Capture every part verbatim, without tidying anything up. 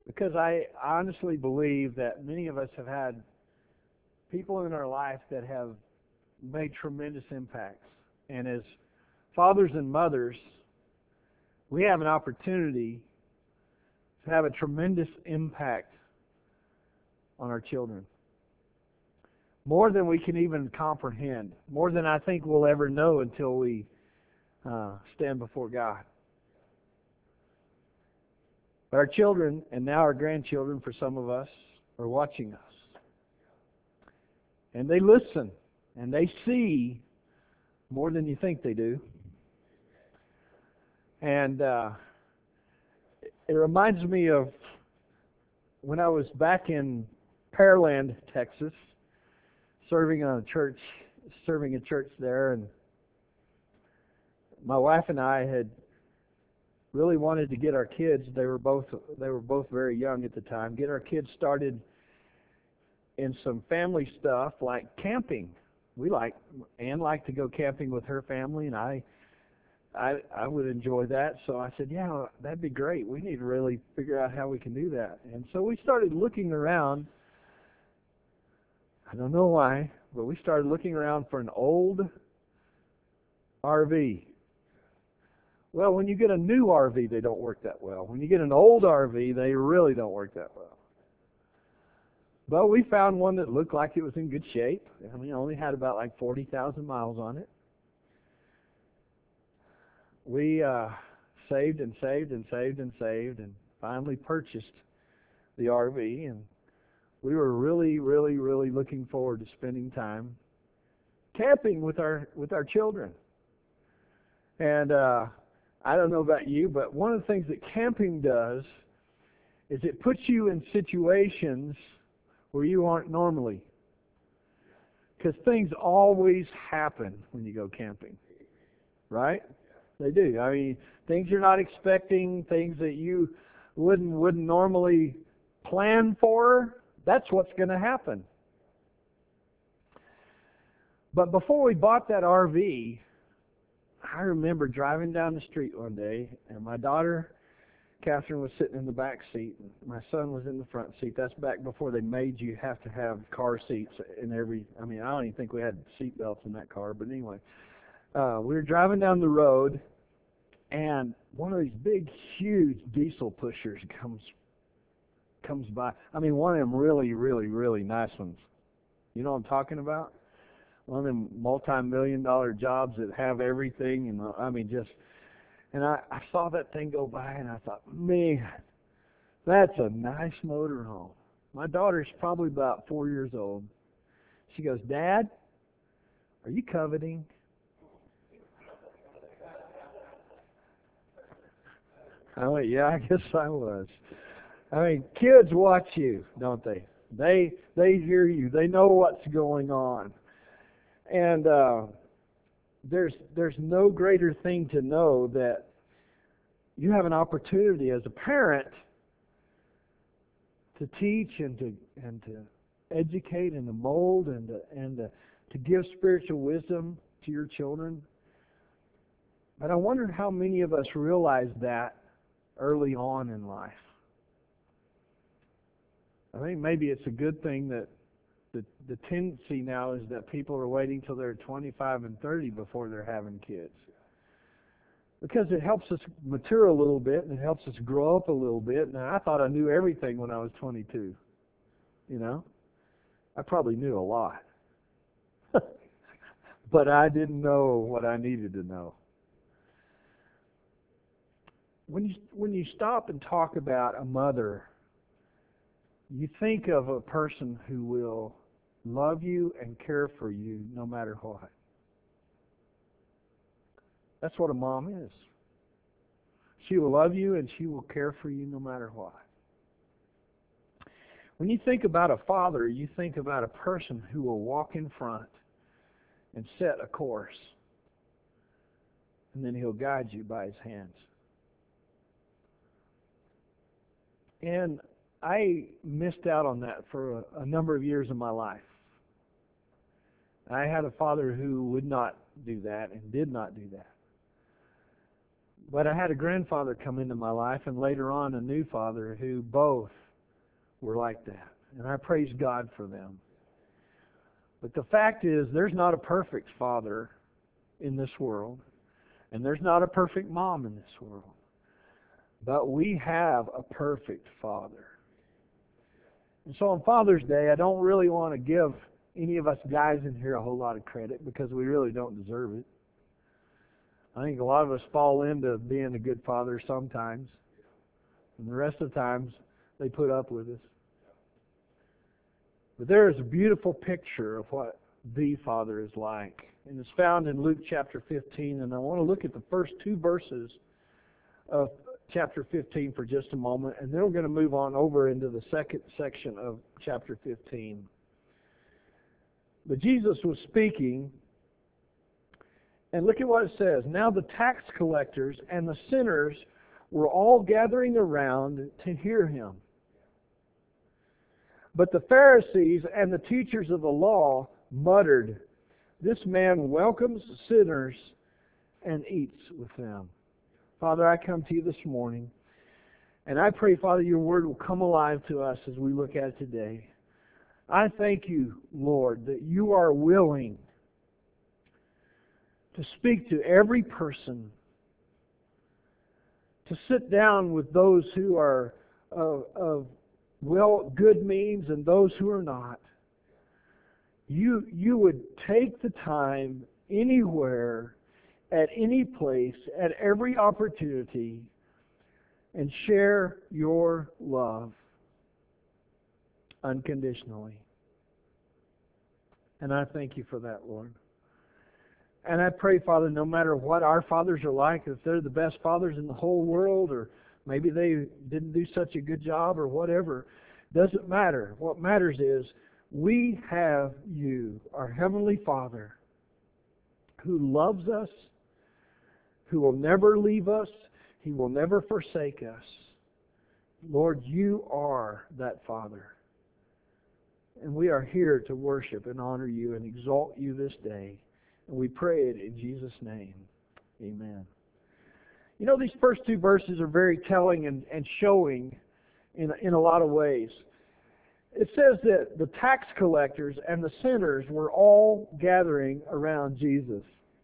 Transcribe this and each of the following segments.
Because I honestly believe that many of us have had people in our life that have made tremendous impacts. And as fathers and mothers, we have an opportunity to have a tremendous impact on our children. More than we can even comprehend. More than I think we'll ever know until we uh, stand before God. But our children, and now our grandchildren for some of us, are watching us. And they listen, and they see more than you think they do. And uh, it reminds me of when I was back in Pearland, Texas, serving on a church, serving a church there, and my wife and I had really wanted to get our kids. They were both they were both very young at the time. Get our kids started in some family stuff like camping. We like Ann liked to go camping with her family, and I I I would enjoy that. So I said, yeah, that'd be great. We need to really figure out how we can do that. And so we started looking around. I don't know why, but we started looking around for an old R V. Well, when you get a new R V, they don't work that well. When you get an old R V, they really don't work that well. But we found one that looked like it was in good shape. I mean, it only had about like forty thousand miles on it. We uh, saved and saved and saved and saved and finally purchased the R V, and we were really, really, really looking forward to spending time camping with our with our children. And uh, I don't know about you, but one of the things that camping does is it puts you in situations where you aren't normally. Because things always happen when you go camping, right? They do. I mean, things you're not expecting, things that you wouldn't wouldn't normally plan for. That's what's going to happen. But before we bought that R V, I remember driving down the street one day, and my daughter, Catherine, was sitting in the back seat, and my son was in the front seat. That's back before they made you have to have car seats in every, I mean, I don't even think we had seat belts in that car, but anyway. Uh, we were driving down the road, and one of these big, huge diesel pushers comes comes by. I mean, one of them really, really, really nice ones. You know what I'm talking about? One of them multi-million dollar jobs that have everything, and I mean, just, and I, I saw that thing go by, and I thought, man, that's a nice motorhome. My daughter's probably about four years old. She goes, Dad, are you coveting? I went, yeah, I guess I was. I mean, kids watch you, don't they? They they hear you. They know what's going on. And uh, there's there's no greater thing to know that you have an opportunity as a parent to teach and to and to educate and to mold and to, and to, to give spiritual wisdom to your children. But I wondered how many of us realize that early on in life. I think maybe it's a good thing that the the tendency now is that people are waiting till they're twenty-five and thirty before they're having kids. Because it helps us mature a little bit and it helps us grow up a little bit. And I thought I knew everything when I was twenty-two. You know? I probably knew a lot. But I didn't know what I needed to know. When you when you stop and talk about a mother, you think of a person who will love you and care for you no matter what. That's what a mom is. She will love you and she will care for you no matter what. When you think about a father, you think about a person who will walk in front and set a course. And then he'll guide you by his hands. And I missed out on that for a, a number of years of my life. I had a father who would not do that and did not do that. But I had a grandfather come into my life, and later on a new father, who both were like that. And I praise God for them. But the fact is, there's not a perfect father in this world, and there's not a perfect mom in this world. But we have a perfect Father. And so on Father's Day, I don't really want to give any of us guys in here a whole lot of credit, because we really don't deserve it. I think a lot of us fall into being a good father sometimes, and the rest of the times they put up with us. But there is a beautiful picture of what the Father is like. And it's found in Luke chapter fifteen, and I want to look at the first two verses of chapter fifteen for just a moment, and then we're going to move on over into the second section of chapter fifteen. But Jesus was speaking, and look at what it says. Now the tax collectors and the sinners were all gathering around to hear him. But the Pharisees and the teachers of the law muttered, "This man welcomes sinners and eats with them." Father, I come to you this morning, and I pray, Father, your word will come alive to us as we look at it today. I thank you, Lord, that you are willing to speak to every person, to sit down with those who are of, of well, good means and those who are not. You, you would take the time anywhere, at any place, at every opportunity, and share your love unconditionally. And I thank you for that, Lord. And I pray, Father, no matter what our fathers are like, if they're the best fathers in the whole world, or maybe they didn't do such a good job or whatever, doesn't matter. What matters is we have you, our Heavenly Father, who loves us, who will never leave us, He will never forsake us. Lord, you are that Father. And we are here to worship and honor you and exalt you this day. And we pray it in Jesus' name. Amen. You know, these first two verses are very telling and, and showing in, in a lot of ways. It says that the tax collectors and the sinners were all gathering around Jesus.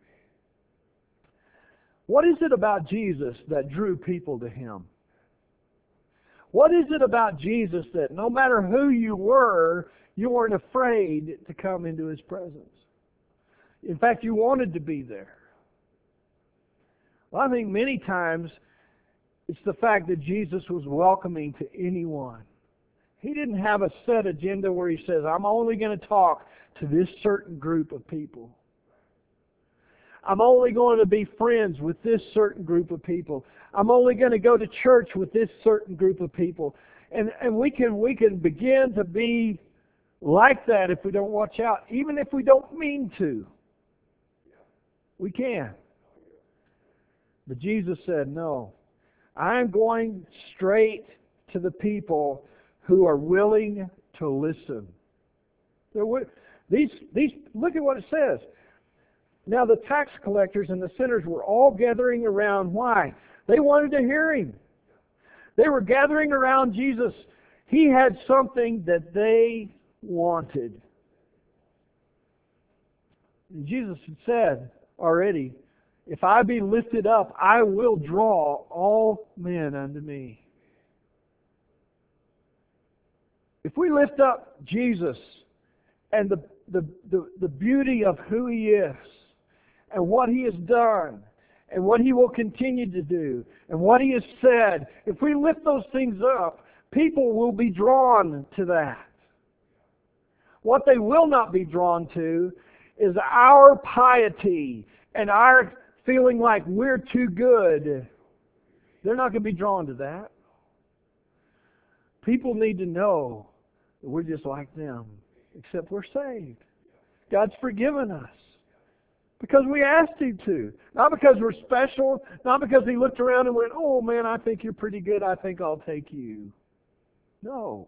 What is it about Jesus that drew people to Him? What is it about Jesus that no matter who you were, you weren't afraid to come into His presence? In fact, you wanted to be there. Well, I think many times it's the fact that Jesus was welcoming to anyone. He didn't have a set agenda where He says, I'm only going to talk to this certain group of people. I'm only going to be friends with this certain group of people. I'm only going to go to church with this certain group of people. And and we can we can begin to be like that if we don't watch out, even if we don't mean to. We can. But Jesus said, no, I'm going straight to the people who are willing to listen. They're, these, these, look at what it says. Now the tax collectors and the sinners were all gathering around. Why? They wanted to hear Him. They were gathering around Jesus. He had something that they wanted. And Jesus had said already, if I be lifted up, I will draw all men unto me. If we lift up Jesus and the, the, the, the beauty of who He is, and what He has done, and what He will continue to do, and what He has said, if we lift those things up, people will be drawn to that. What they will not be drawn to is our piety and our feeling like we're too good. They're not going to be drawn to that. People need to know that we're just like them, except we're saved. God's forgiven us. Because we asked Him to. Not because we're special. Not because He looked around and went, oh man, I think you're pretty good. I think I'll take you. No.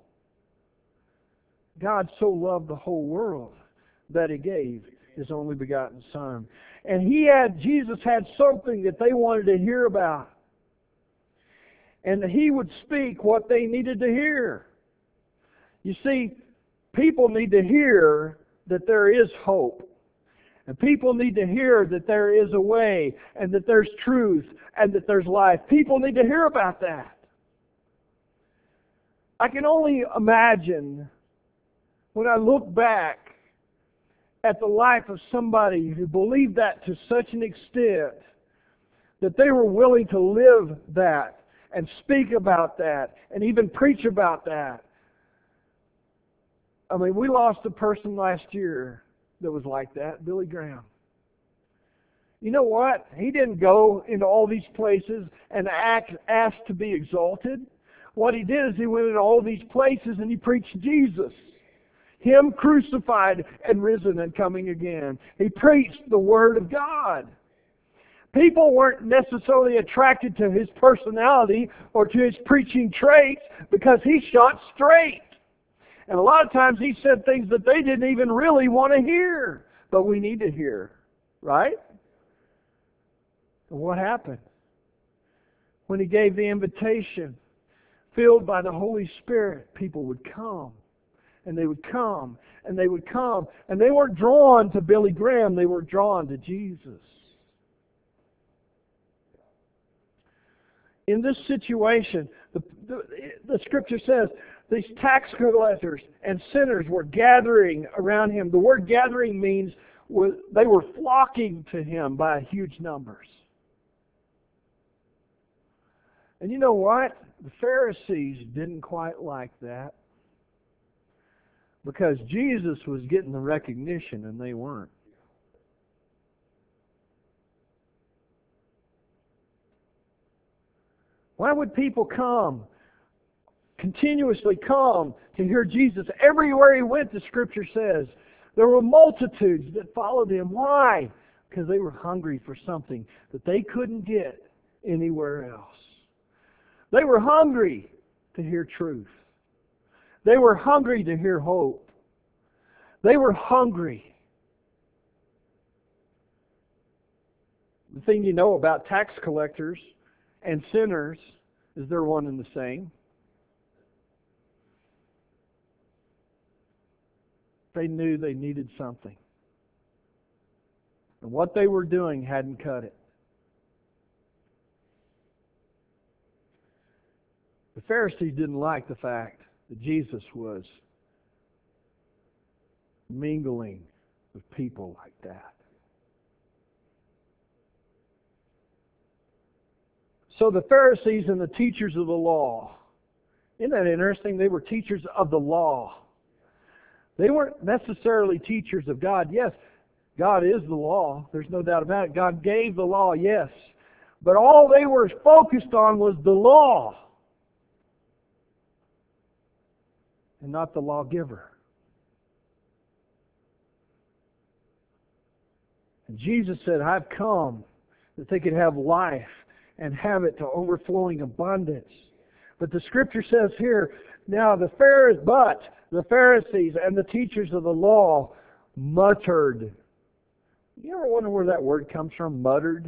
God so loved the whole world that He gave His only begotten Son. And he had, Jesus had something that they wanted to hear about. And he would speak what they needed to hear. You see, people need to hear that there is hope. And people need to hear that there is a way, and that there's truth, and that there's life. People need to hear about that. I can only imagine when I look back at the life of somebody who believed that to such an extent that they were willing to live that and speak about that and even preach about that. I mean, we lost a person last year that was like that, Billy Graham. You know what? He didn't go into all these places and act, ask to be exalted. What he did is he went into all these places and he preached Jesus. Him crucified and risen and coming again. He preached the Word of God. People weren't necessarily attracted to his personality or to his preaching traits because he shot straight. And a lot of times he said things that they didn't even really want to hear. But we need to hear. Right? And what happened? When he gave the invitation, filled by the Holy Spirit, people would come. And they would come. And they would come. And they weren't drawn to Billy Graham. They were drawn to Jesus. In this situation, the, the, the Scripture says, these tax collectors and sinners were gathering around him. The word gathering means they were flocking to him by huge numbers. And you know what? The Pharisees didn't quite like that. Because Jesus was getting the recognition and they weren't. Why would people come? Continuously come to hear Jesus. Everywhere he went, the Scripture says, there were multitudes that followed him. Why? Because they were hungry for something that they couldn't get anywhere else. They were hungry to hear truth. They were hungry to hear hope. They were hungry. The thing you know about tax collectors and sinners is they're one and the same. They knew they needed something. And what they were doing hadn't cut it. The Pharisees didn't like the fact that Jesus was mingling with people like that. So the Pharisees and the teachers of the law, isn't that interesting? They were teachers of the law. They weren't necessarily teachers of God. Yes, God is the law. There's no doubt about it. God gave the law, yes. But all they were focused on was the law and not the lawgiver. And Jesus said, I've come that they could have life and have it to overflowing abundance. But the Scripture says here, now the Pharisees, but the Pharisees and the teachers of the law muttered. You ever wonder where that word comes from, muttered?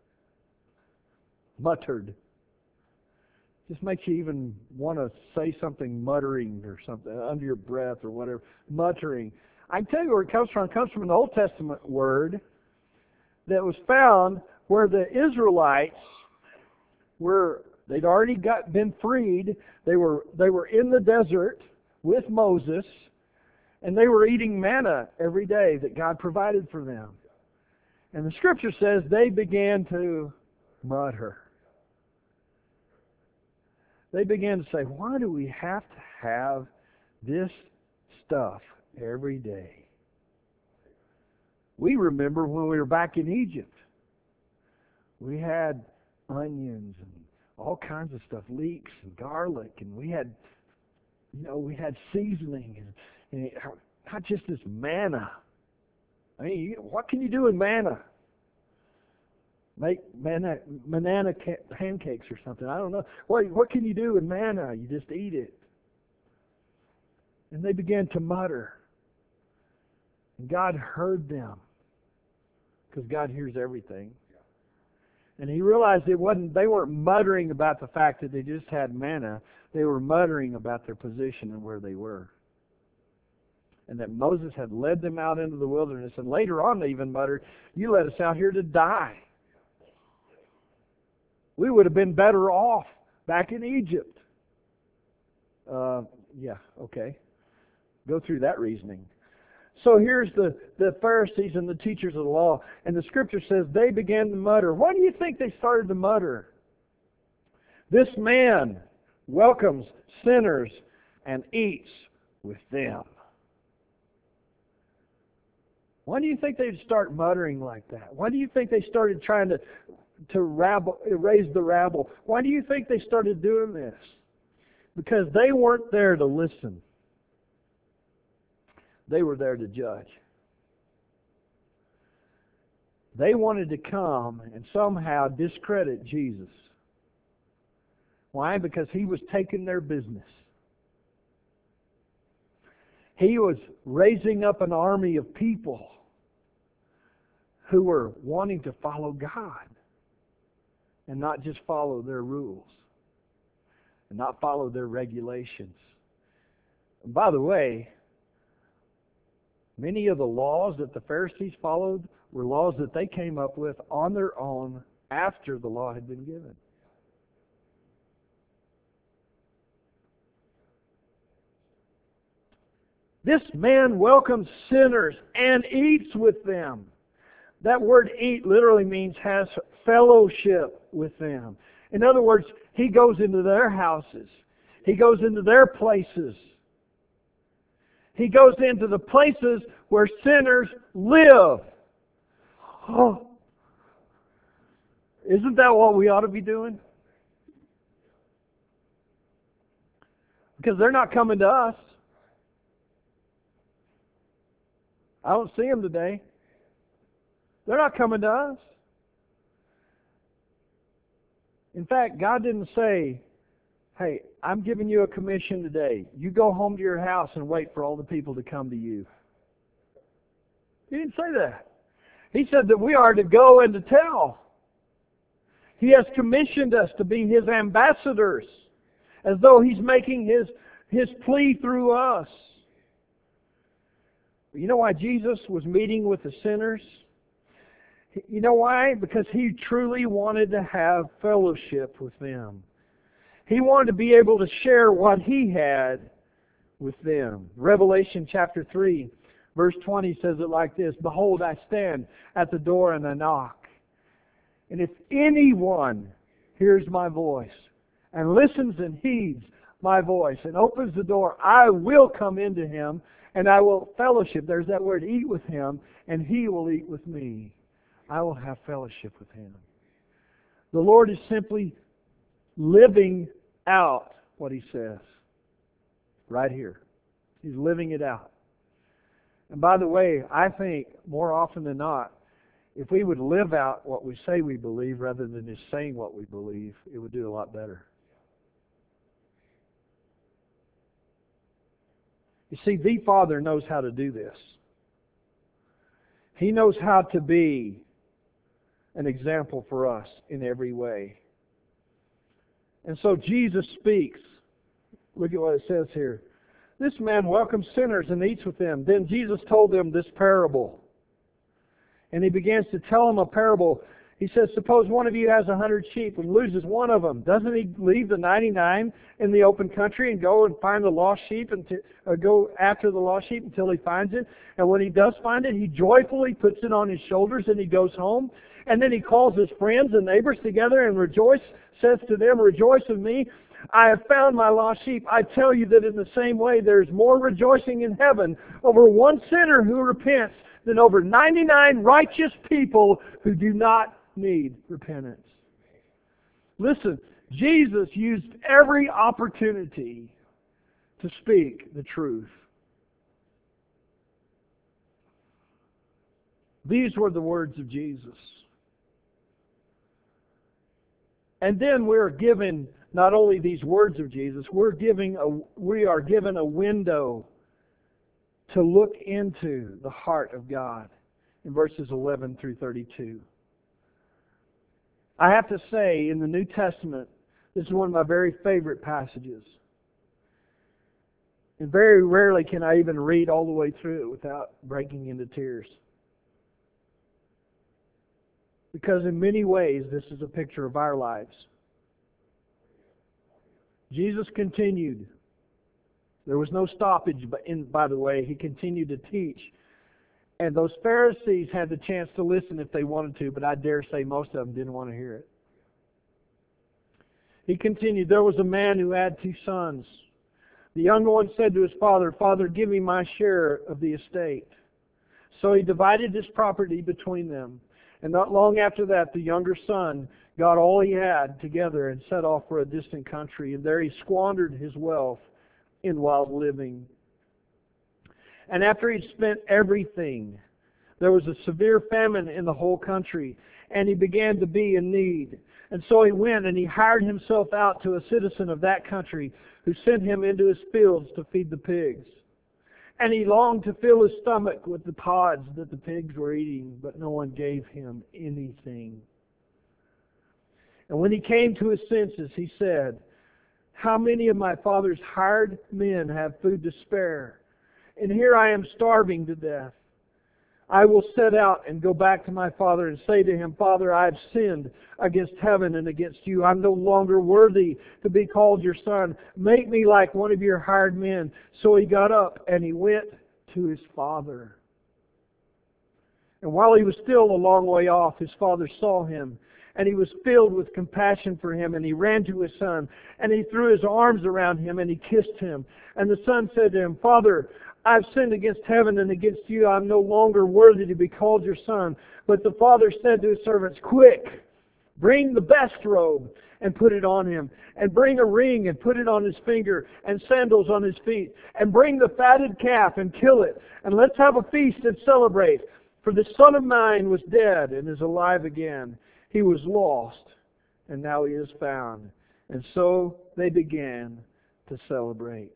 Muttered. Just makes you even want to say something muttering or something under your breath or whatever. Muttering. I can tell you where it comes from. It comes from an Old Testament word that was found where the Israelites were, they'd already got been freed. They were they were in the desert with Moses, and they were eating manna every day that God provided for them. And the Scripture says they began to mutter. They began to say, why do we have to have this stuff every day? We remember when we were back in Egypt. We had onions and all kinds of stuff, leeks and garlic, and we had, you know, we had seasoning, and, and it, not just this manna. I mean, you, what can you do with manna? Make manna, banana pancakes or something. I don't know. What, what can you do with manna? You just eat it. And they began to mutter. And God heard them. because God hears everything. And he realized it wasn't, they weren't muttering about the fact that they just had manna. They were muttering about their position and where they were. And that Moses had led them out into the wilderness. And later on they even muttered, you led us out here to die. We would have been better off back in Egypt. Uh, yeah, okay. Go through that reasoning. So here's the, the Pharisees and the teachers of the law. And the Scripture says they began to mutter. Why do you think they started to mutter? This man welcomes sinners and eats with them. Why do you think they'd start muttering like that? Why do you think they started trying to, to rabble, raise the rabble? Why do you think they started doing this? Because they weren't there to listen. They were there to judge. They wanted to come and somehow discredit Jesus. Why? Because he was taking their business. He was raising up an army of people who were wanting to follow God and not just follow their rules and not follow their regulations. And by the way, many of the laws that the Pharisees followed were laws that they came up with on their own after the law had been given. This man welcomes sinners and eats with them. That word eat literally means has fellowship with them. In other words, he goes into their houses. He goes into their places. He goes into the places where sinners live. Oh. Isn't that what we ought to be doing? Because they're not coming to us. I don't see them today. They're not coming to us. In fact, God didn't say, hey, I'm giving you a commission today. You go home to your house and wait for all the people to come to you. He didn't say that. He said that we are to go and to tell. He has commissioned us to be His ambassadors, as though He's making His, His plea through us. You know why Jesus was meeting with the sinners? You know why? Because He truly wanted to have fellowship with them. He wanted to be able to share what He had with them. Revelation chapter three, verse twenty says it like this, behold, I stand at the door and I knock. And if anyone hears my voice and listens and heeds my voice and opens the door, I will come into him and I will fellowship. There's that word, eat with him, and he will eat with me. I will have fellowship with him. The Lord is simply living out what He says. Right here. He's living it out. And by the way, I think more often than not, if we would live out what we say we believe rather than just saying what we believe, it would do a lot better. You see, the Father knows how to do this. He knows how to be an example for us in every way. And so Jesus speaks. Look at what it says here. This man welcomes sinners and eats with them. Then Jesus told them this parable. And He begins to tell them a parable. He says, suppose one of you has a hundred sheep and loses one of them. Doesn't he leave the ninety-nine in the open country and go and find the lost sheep and to, or go after the lost sheep until he finds it? And when he does find it, he joyfully puts it on his shoulders and he goes home. And then he calls his friends and neighbors together and rejoice, says to them, rejoice with me. I have found my lost sheep. I tell you that in the same way there's more rejoicing in heaven over one sinner who repents than over ninety-nine righteous people who do not need repentance. Listen, Jesus used every opportunity to speak the truth. These were the words of Jesus. And then we're given not only these words of Jesus, we're giving a, we are given a window to look into the heart of God in verses eleven through thirty-two. I have to say, in the New Testament, this is one of my very favorite passages. And very rarely can I even read all the way through it without breaking into tears. Because in many ways, this is a picture of our lives. Jesus continued. There was no stoppage, but in, by the way, He continued to teach. And those Pharisees had the chance to listen if they wanted to, but I dare say most of them didn't want to hear it. He continued, there was a man who had two sons. The younger one said to his father, Father, give me my share of the estate. So he divided his property between them. And not long after that, the younger son got all he had together and set off for a distant country. And there he squandered his wealth in wild living. And after he'd spent everything, there was a severe famine in the whole country, and he began to be in need. And so he went and he hired himself out to a citizen of that country who sent him into his fields to feed the pigs. And he longed to fill his stomach with the pods that the pigs were eating, but no one gave him anything. And when he came to his senses, he said, how many of my father's hired men have food to spare? And here I am starving to death. I will set out and go back to my father and say to him, Father, I have sinned against heaven and against you. I'm no longer worthy to be called your son. Make me like one of your hired men. So he got up and he went to his father. And while he was still a long way off, his father saw him. And he was filled with compassion for him, and he ran to his son, and he threw his arms around him, and he kissed him. And the son said to him, Father, I've sinned against heaven and against you. I'm no longer worthy to be called your son. But the father said to his servants, quick, bring the best robe and put it on him, and bring a ring and put it on his finger, and sandals on his feet, and bring the fatted calf and kill it, and let's have a feast and celebrate. For the son of mine was dead and is alive again. He was lost, and now he is found. And so they began to celebrate.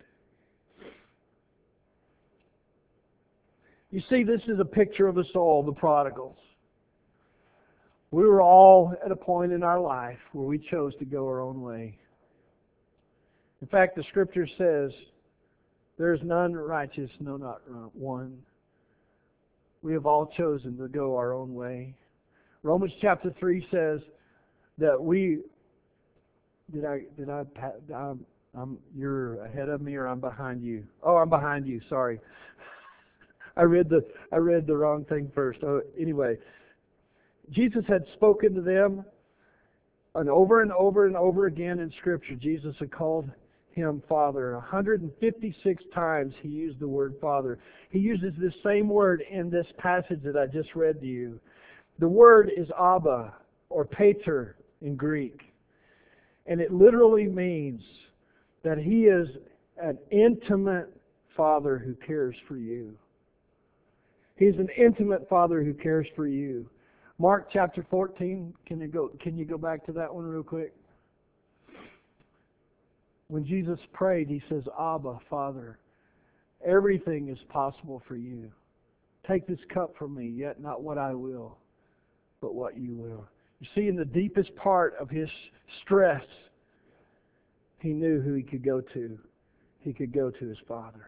You see, this is a picture of us all, the prodigals. We were all at a point in our life where we chose to go our own way. In fact, the Scripture says, there is none righteous, no, not one. We have all chosen to go our own way. Romans chapter three says that we did I did I I'm, I'm you're ahead of me or I'm behind you. Oh, I'm behind you. Sorry, I read the I read the wrong thing first. Oh, anyway, Jesus had spoken to them, and over and over and over again in Scripture, Jesus had called him Father. one hundred fifty-six times he used the word Father. He uses this same word in this passage that I just read to you. The word is Abba, or Pater in Greek. And it literally means that He is an intimate Father who cares for you. He's an intimate Father who cares for you. Mark chapter fourteen, can you go, can you go back to that one real quick? When Jesus prayed, He says, Abba, Father, everything is possible for you. Take this cup from me, yet not what I will, but what you will. You see, in the deepest part of his stress, he knew who he could go to. He could go to his Father.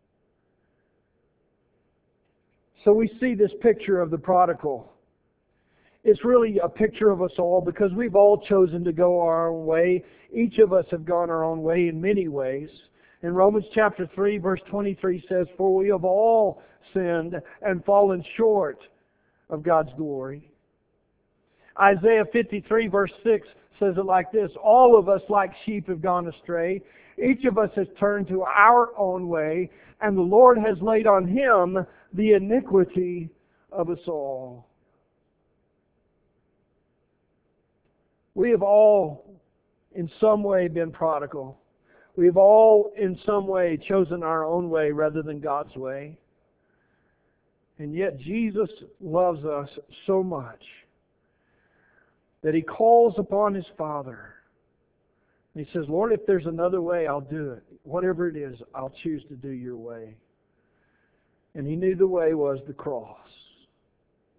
So we see this picture of the prodigal. It's really a picture of us all because we've all chosen to go our own way. Each of us have gone our own way in many ways. In Romans chapter three, verse twenty-three says, For we have all sinned and fallen short of God's glory. Isaiah fifty-three, verse six says it like this, All of us like sheep have gone astray. Each of us has turned to our own way, and the Lord has laid on Him the iniquity of us all. We have all in some way been prodigal. We have all in some way chosen our own way rather than God's way. And yet Jesus loves us so much that He calls upon His Father. And He says, Lord, if there's another way, I'll do it. Whatever it is, I'll choose to do your way. And He knew the way was the cross.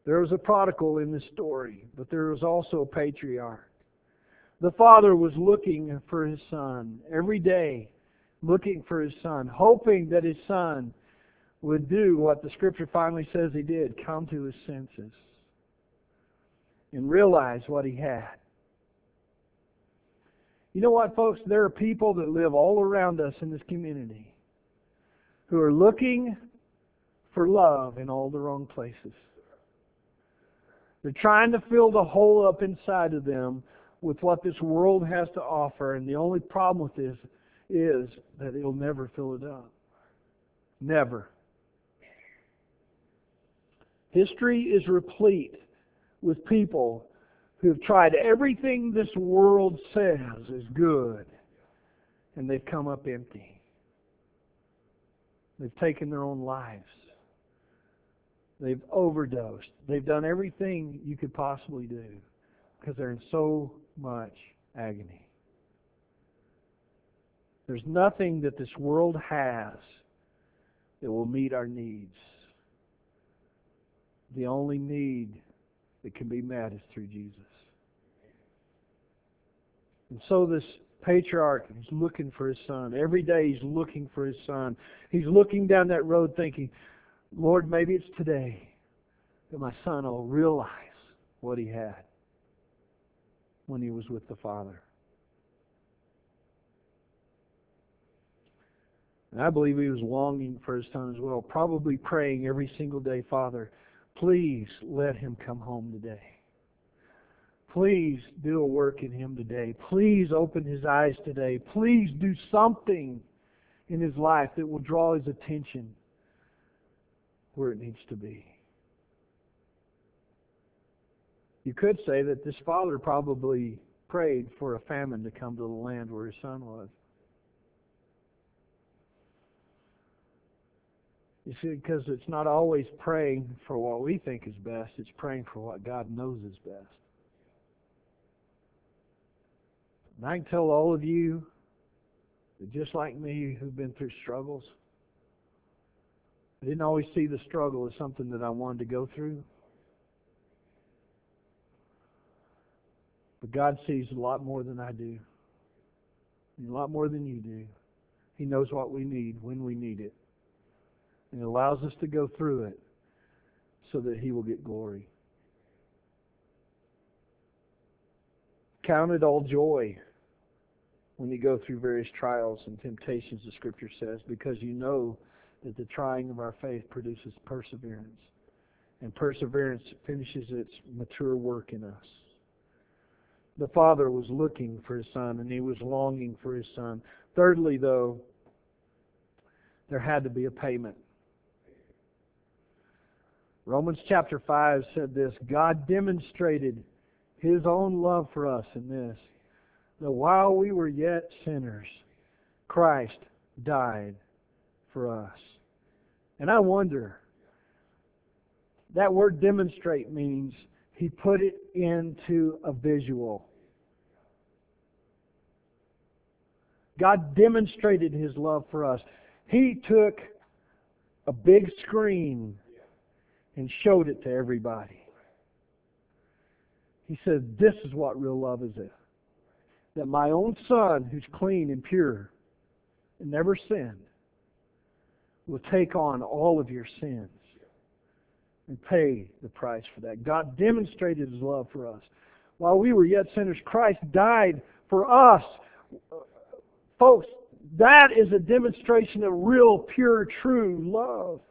There was a prodigal in this story, but there was also a patriarch. The father was looking for his son every day, looking for his son, hoping that his son would do what the Scripture finally says he did, come to his senses and realize what he had. You know what, folks? There are people that live all around us in this community who are looking for love in all the wrong places. They're trying to fill the hole up inside of them with what this world has to offer, and the only problem with this is that it'll never fill it up. Never. History is replete with people who have tried everything this world says is good, and they've come up empty. They've taken their own lives. They've overdosed. They've done everything you could possibly do because they're in so much agony. There's nothing that this world has that will meet our needs. The only need that can be met is through Jesus. And so this patriarch is looking for his son. Every day he's looking for his son. He's looking down that road thinking, Lord, maybe it's today that my son will realize what he had when he was with the Father. And I believe he was longing for his son as well, probably praying every single day, Father, please let him come home today. Please do a work in him today. Please open his eyes today. Please do something in his life that will draw his attention where it needs to be. You could say that this father probably prayed for a famine to come to the land where his son was. You see, because it's not always praying for what we think is best, it's praying for what God knows is best. And I can tell all of you that just like me who've been through struggles, I didn't always see the struggle as something that I wanted to go through. But God sees a lot more than I do. And a lot more than you do. He knows what we need when we need it. And He allows us to go through it so that He will get glory. Count it all joy when you go through various trials and temptations, the Scripture says, because you know that the trying of our faith produces perseverance. And perseverance finishes its mature work in us. The father was looking for his son, and he was longing for his son. Thirdly, though, there had to be a payment. Romans chapter five said this, God demonstrated His own love for us in this, that while we were yet sinners, Christ died for us. And I wonder, that word demonstrate means He put it into a visual. God demonstrated His love for us. He took a big screen and showed it to everybody. He said, this is what real love is. It. That my own son, who's clean and pure and never sinned, will take on all of your sins and pay the price for that. God demonstrated His love for us. While we were yet sinners, Christ died for us. Folks, that is a demonstration of real, pure, true love.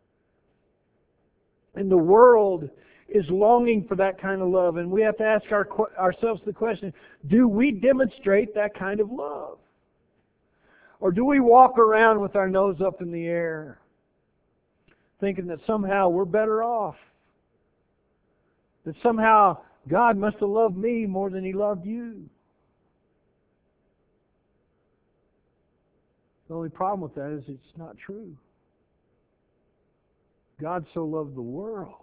And the world is longing for that kind of love. And we have to ask our, ourselves the question, do we demonstrate that kind of love? Or do we walk around with our nose up in the air, thinking that somehow we're better off? That somehow God must have loved me more than He loved you? The only problem with that is it's not true. God so loved the world.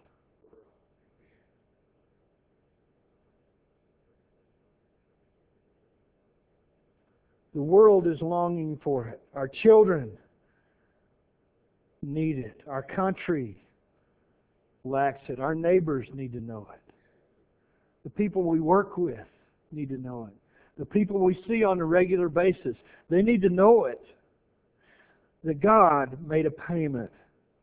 The world is longing for it. Our children need it. Our country lacks it. Our neighbors need to know it. The people we work with need to know it. The people we see on a regular basis, they need to know it. That God made a payment,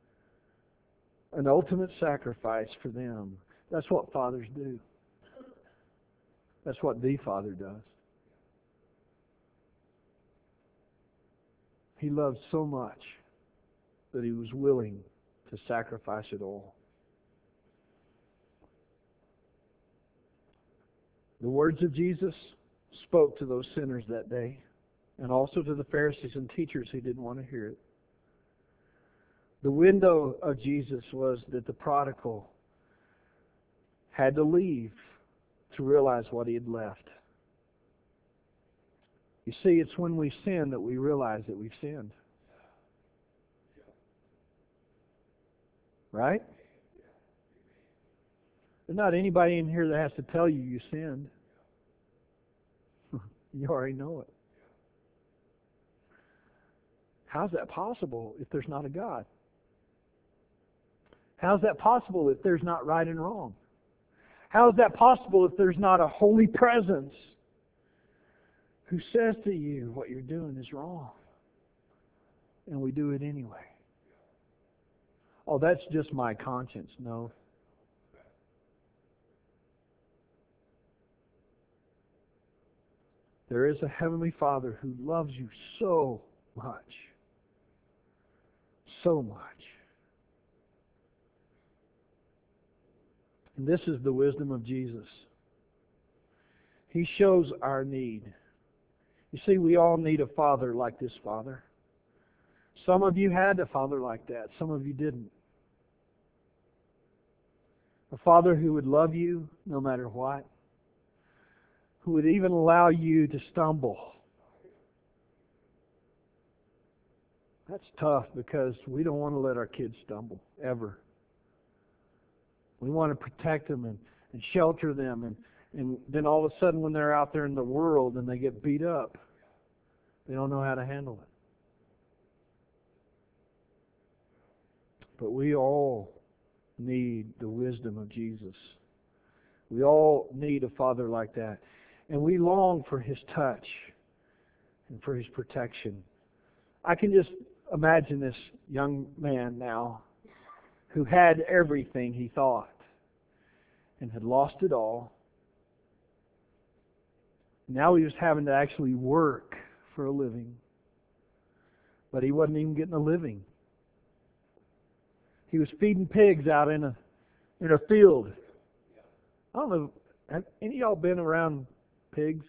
an ultimate sacrifice for them. That's what fathers do. That's what the Father does. He loved so much that He was willing to sacrifice it all. The words of Jesus spoke to those sinners that day, and also to the Pharisees and teachers who didn't want to hear it. The window of Jesus was that the prodigal had to leave to realize what he had left. You see, it's when we sin that we realize that we've sinned. Right? There's not anybody in here that has to tell you you sinned. You already know it. How's that possible if there's not a God? How's that possible if there's not right and wrong? How is that possible if there's not a holy presence who says to you what you're doing is wrong? And we do it anyway. Oh, that's just my conscience. No. There is a Heavenly Father who loves you so much. So much. And this is the wisdom of Jesus. He shows our need. You see, we all need a father like this father. Some of you had a father like that. Some of you didn't. A father who would love you no matter what. Who would even allow you to stumble. That's tough because we don't want to let our kids stumble, ever. We want to protect them and, and shelter them. And, and then all of a sudden when they're out there in the world and they get beat up, they don't know how to handle it. But we all need the wisdom of Jesus. We all need a father like that. And we long for His touch and for His protection. I can just imagine this young man now who had everything he thought and had lost it all. Now he was having to actually work for a living. But he wasn't even getting a living. He was feeding pigs out in a in a field. I don't know, have any of y'all been around pigs?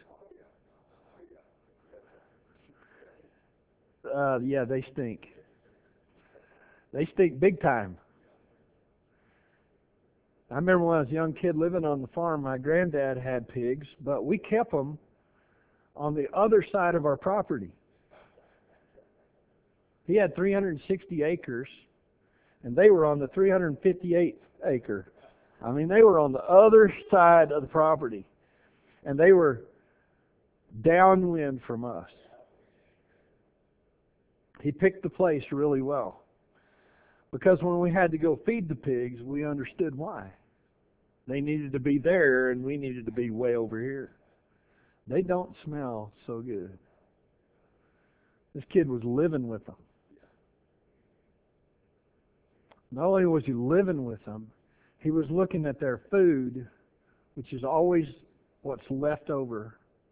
Uh, yeah, they stink. They stink big time. I remember when I was a young kid living on the farm, my granddad had pigs, but we kept them on the other side of our property. He had three hundred sixty acres, and they were on the three hundred fifty-eighth acre. I mean, they were on the other side of the property, and they were downwind from us. He picked the place really well. Because when we had to go feed the pigs, we understood why. They needed to be there, and we needed to be way over here. They don't smell so good. This kid was living with them. Not only was he living with them, he was looking at their food, which is always what's left over,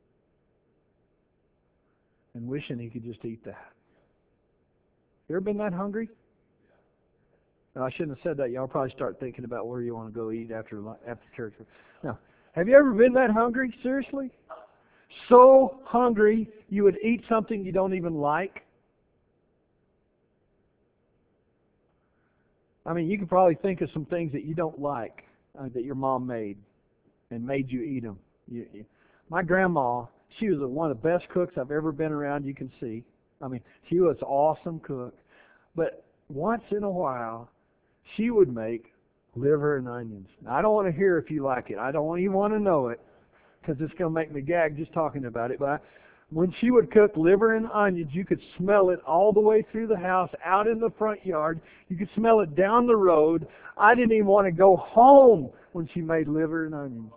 and wishing he could just eat that. You ever been that hungry? No, I shouldn't have said that. Y'all probably start thinking about where you want to go eat after after church. Now, have you ever been that hungry? Seriously? So hungry you would eat something you don't even like? I mean, you could probably think of some things that you don't like uh, that your mom made and made you eat them. You, you, my grandma, she was one of the best cooks I've ever been around. You can see. I mean, she was an awesome cook. But once in a while, she would make liver and onions. Now, I don't want to hear if you like it. I don't even want to know it because it's going to make me gag just talking about it. But I, When she would cook liver and onions, you could smell it all the way through the house, out in the front yard. You could smell it down the road. I didn't even want to go home when she made liver and onions.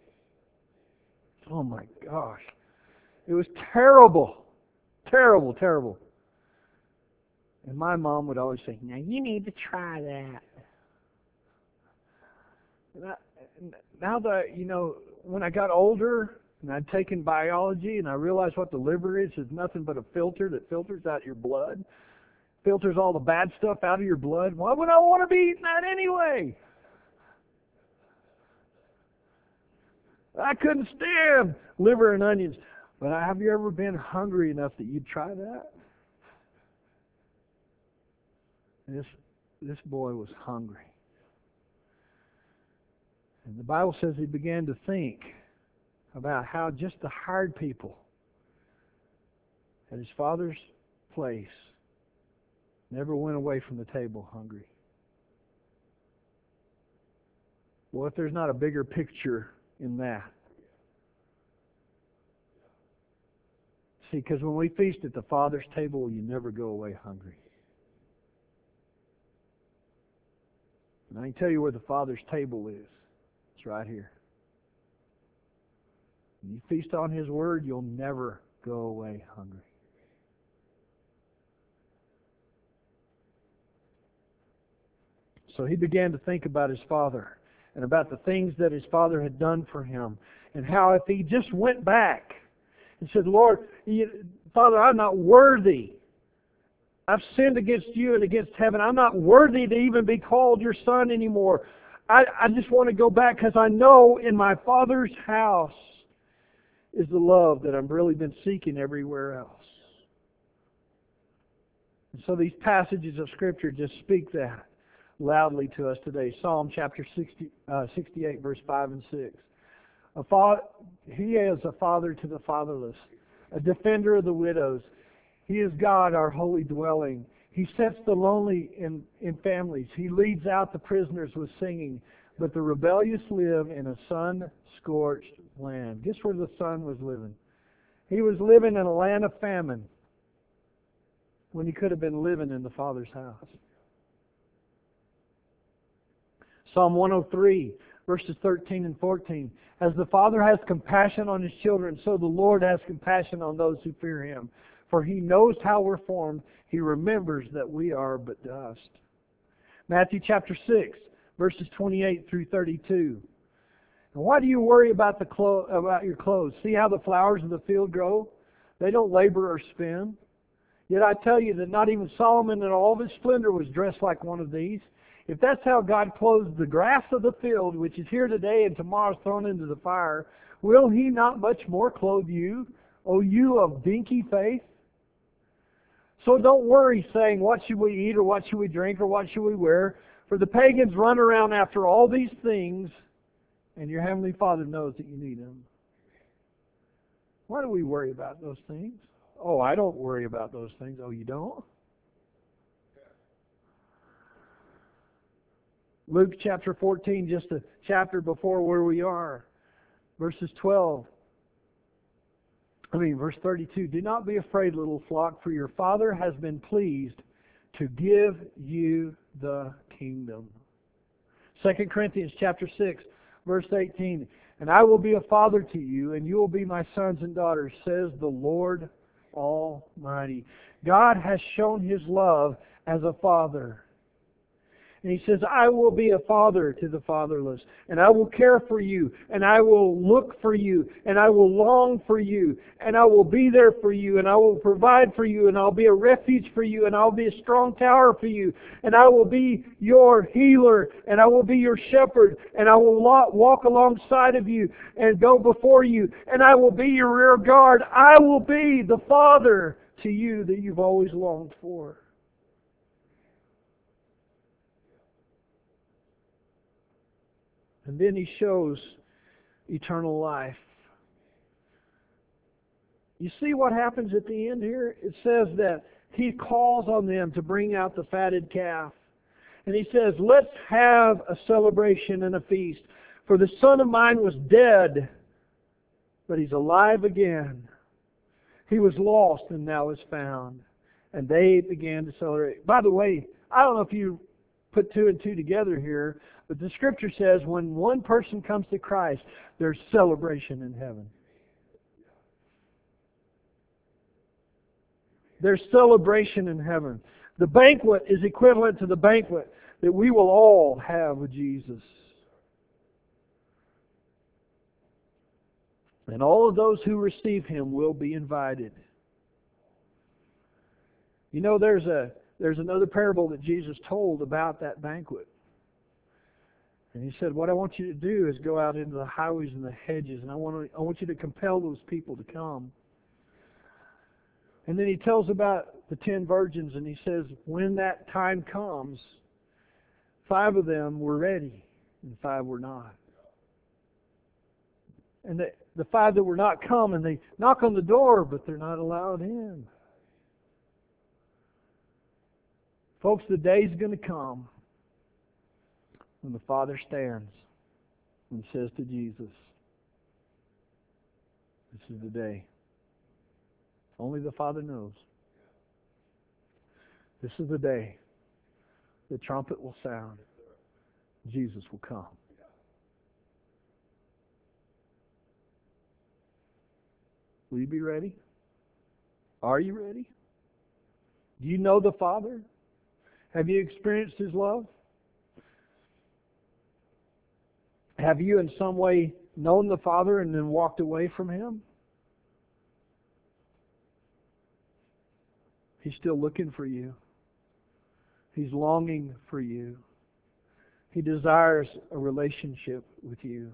Oh my gosh. It was terrible. Terrible, terrible. And my mom would always say, now you need to try that. And I, now that, you know, when I got older and I'd taken biology and I realized what the liver is, is nothing but a filter that filters out your blood, filters all the bad stuff out of your blood. Why would I want to be eating that anyway? I couldn't stand liver and onions. But have you ever been hungry enough that you'd try that? This, this boy was hungry. And the Bible says he began to think about how just the hired people at his father's place never went away from the table hungry. Well, if there's not a bigger picture in that. See, because when we feast at the Father's table, you never go away hungry. And I can tell you where the Father's table is. It's right here. When you feast on His Word, you'll never go away hungry. So he began to think about his father and about the things that his father had done for him, and how if he just went back and said, Lord, Father, I'm not worthy. I've sinned against you and against heaven. I'm not worthy to even be called your son anymore. I, I just want to go back because I know in my Father's house is the love that I've really been seeking everywhere else. And so these passages of Scripture just speak that loudly to us today. Psalm chapter sixty, uh, sixty-eight, verse five and six. A fa- he is a father to the fatherless, a defender of the widows. He is God, our holy dwelling. He sets the lonely in, in families. He leads out the prisoners with singing. But the rebellious live in a sun-scorched land. Guess where the son was living? He was living in a land of famine when he could have been living in the Father's house. Psalm one oh three, verses thirteen and fourteen. As the Father has compassion on His children, so the Lord has compassion on those who fear Him. For He knows how we're formed. He remembers that we are but dust. Matthew chapter six, verses twenty-eight through thirty-two. And why do you worry about the clo- about your clothes? See how the flowers of the field grow? They don't labor or spin. Yet I tell you that not even Solomon in all of his splendor was dressed like one of these. If that's how God clothes the grass of the field, which is here today and tomorrow is thrown into the fire, will He not much more clothe you, O you of dinky faith? So don't worry saying, what should we eat, or what should we drink, or what should we wear? For the pagans run around after all these things, and your Heavenly Father knows that you need them. Why do we worry about those things? Oh, I don't worry about those things. Oh, you don't? Luke chapter fourteen, just a chapter before where we are. Verses twelve. I mean, verse thirty-two. Do not be afraid, little flock, for your Father has been pleased to give you the kingdom. Second Corinthians chapter six, verse eighteen. And I will be a father to you, and you will be my sons and daughters, says the Lord Almighty. God has shown His love as a father. And He says, I will be a father to the fatherless, and I will care for you, and I will look for you, and I will long for you, and I will be there for you, and I will provide for you, and I'll be a refuge for you, and I'll be a strong tower for you, and I will be your healer, and I will be your shepherd, and I will walk alongside of you and go before you, and I will be your rear guard. I will be the father to you that you've always longed for. And then He shows eternal life. You see what happens at the end here? It says that He calls on them to bring out the fatted calf. And He says, let's have a celebration and a feast. For the son of mine was dead, but he's alive again. He was lost and now is found. And they began to celebrate. By the way, I don't know if you put two and two together here, but the Scripture says when one person comes to Christ, there's celebration in heaven. There's celebration in heaven. The banquet is equivalent to the banquet that we will all have with Jesus. And all of those who receive Him will be invited. You know, there's a there's another parable that Jesus told about that banquet. And He said, what I want you to do is go out into the highways and the hedges, and I want to, I want you to compel those people to come. And then He tells about the ten virgins, and He says, when that time comes, five of them were ready, and five were not. And the, the five that were not come, and they knock on the door, but they're not allowed in. Folks, the day's going to come when the Father stands and says to Jesus, this is the day. Only the Father knows. This is the day. The trumpet will sound. Jesus will come. Will you be ready? Are you ready? Do you know the Father? Have you experienced His love? Have you in some way known the Father and then walked away from Him? He's still looking for you. He's longing for you. He desires a relationship with you.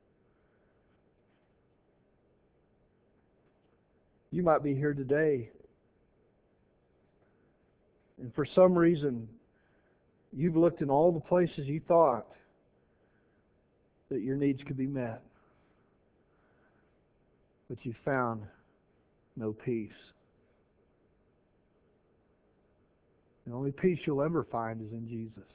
You might be here today, and for some reason, you've looked in all the places you thought that your needs could be met, but you found no peace. The only peace you'll ever find is in Jesus.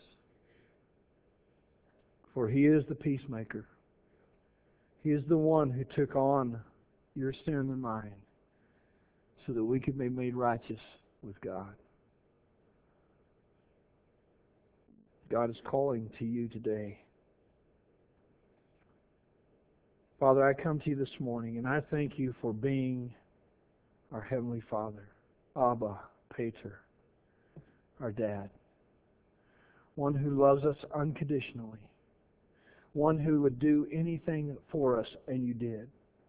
For He is the peacemaker. He is the one who took on your sin and mine so that we could be made righteous with God. God is calling to you today. Father, I come to you this morning and I thank you for being our Heavenly Father, Abba, Pater, our Dad. One who loves us unconditionally. One who would do anything for us, and you did.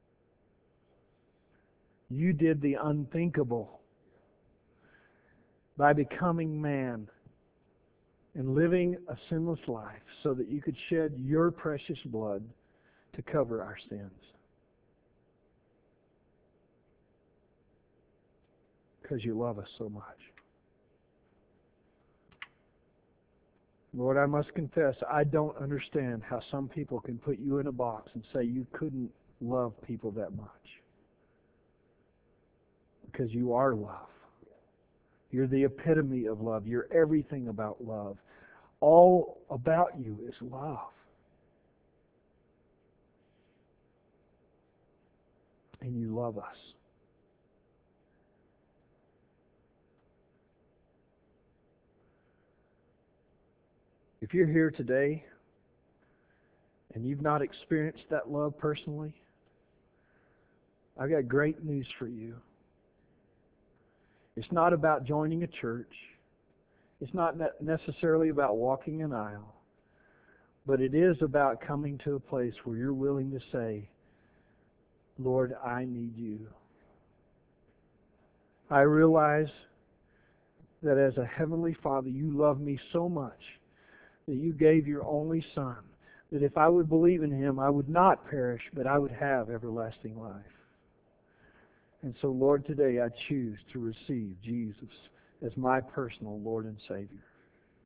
You did the unthinkable by becoming man and living a sinless life so that you could shed your precious blood to cover our sins. Because you love us so much. Lord, I must confess, I don't understand how some people can put you in a box and say you couldn't love people that much. Because you are love. You're the epitome of love. You're everything about love. All about you is love. And you love us. If you're here today and you've not experienced that love personally, I've got great news for you. It's not about joining a church. It's not necessarily about walking an aisle. But it is about coming to a place where you're willing to say, Lord, I need you. I realize that as a Heavenly Father, you love me so much that you gave your only Son, that if I would believe in Him, I would not perish, but I would have everlasting life. And so, Lord, today I choose to receive Jesus as my personal Lord and Savior.